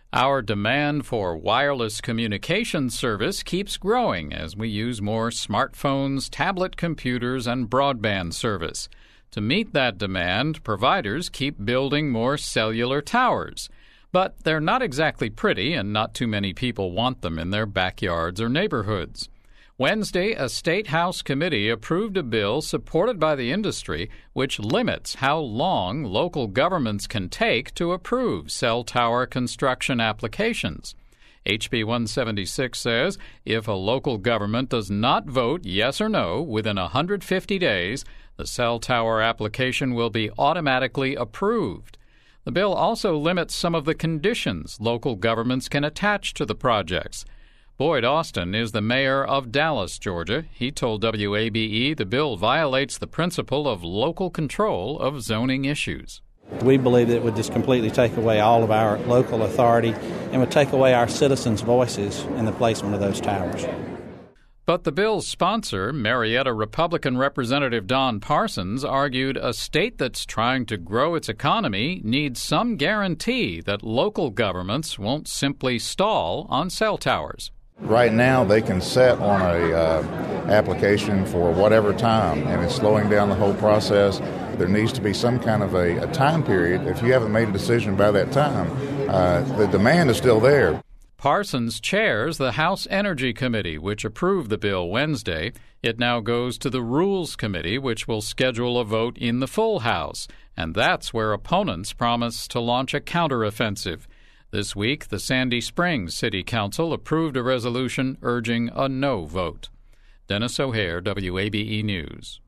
Our demand for wireless communication service keeps growing as we use more smartphones, tablet computers, and broadband service. To meet that demand, providers keep building more cellular towers. But they're not exactly pretty, and not too many people want them in their backyards or neighborhoods. Wednesday, a State House committee approved a bill supported by the industry which limits how long local governments can take to approve cell tower construction applications. HB 176 says if a local government does not vote yes or no within 150 days, the cell tower application will be automatically approved. The bill also limits some of the conditions local governments can attach to the projects. Boyd Austin is the mayor of Dallas, Georgia. He told WABE the bill violates the principle of local control of zoning issues. We believe that it would just completely take away all of our local authority and would take away our citizens' voices in the placement of those towers. But the bill's sponsor, Marietta Republican Representative Don Parsons, argued a state that's trying to grow its economy needs some guarantee that local governments won't simply stall on cell towers. Right now, they can set on a application for whatever time, and it's slowing down the whole process. There needs to be some kind of a time period. If you haven't made a decision by that time, the demand is still there. Parsons chairs the House Energy Committee, which approved the bill Wednesday. It now goes to the Rules Committee, which will schedule a vote in the full House, and that's where opponents promise to launch a counteroffensive. This week, the Sandy Springs City Council approved a resolution urging a no vote. Dennis O'Hare, WABE News.